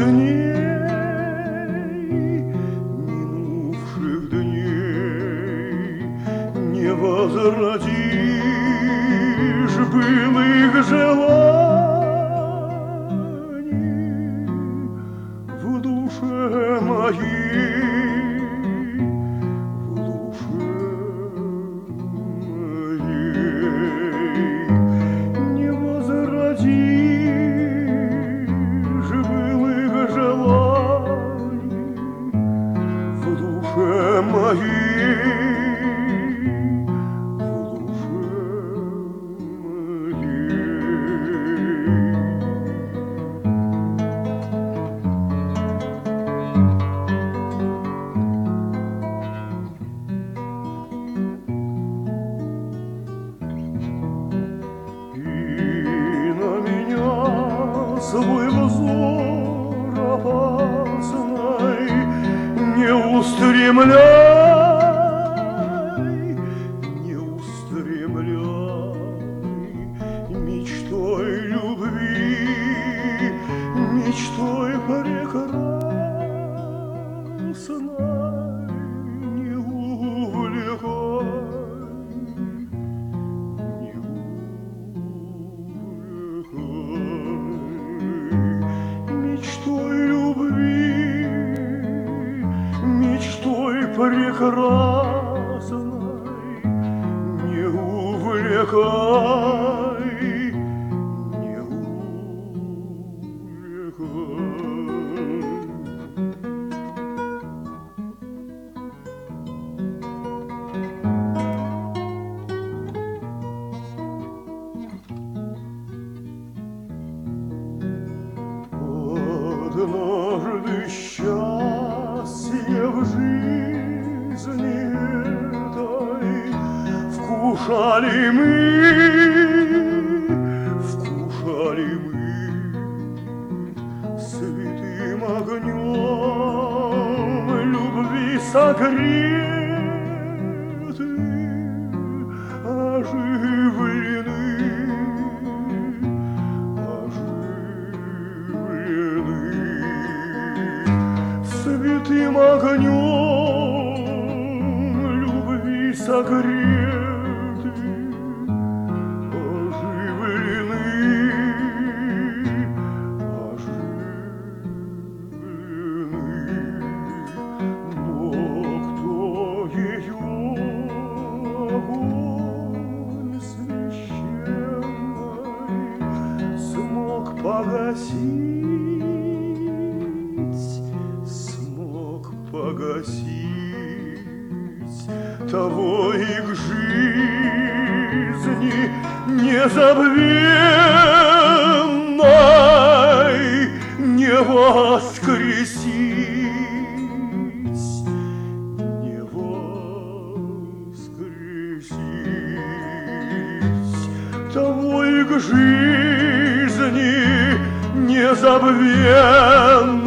минувших дней не возродишь былых желаний в душе моей, в душе моей не возродишь былых желаний в душе моей. Свой взор опасный не устремляй, не устремляй мечтой любви, мечтой прекрасной не увлекай. Мечтой любви, мечтой прекрасной не увлекай, не увлекай. Однажды счастье в жизни этой вкушали мы святым огнем любви согреты, оживлены. Святым огнем любви согреты, оживлены, оживлены. Но кто ее огонь священный смог погасить, того и к жизни незабвенной не воскресить, не воскресить, того и к жизни незабвенной